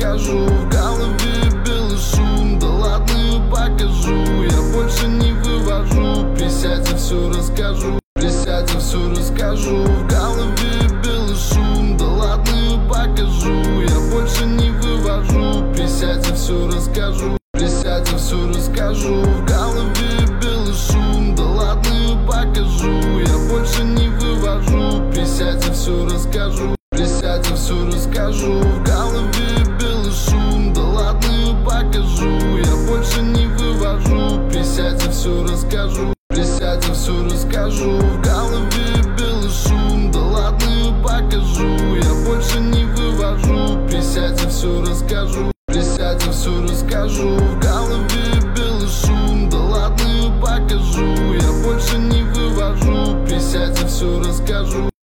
расскажу. В голове белый шум, да ладно, покажу. Я больше не вывожу, присядь, я все расскажу. Присядь, я все расскажу. В голове белый шум, да ладно, покажу. Я больше не вывожу, присядь, я все расскажу. Присядь, я все расскажу. В голове белый шум, да ладно, покажу. Я больше не вывожу, присядь, я все расскажу. Присядь, я все расскажу. В голове белый шум, да ладно, покажу. Я больше не вывожу, присядь, я все расскажу. Присядь, я все расскажу. В голове белый шум, да ладно, покажу. Я больше не вывожу, присядь, я все расскажу.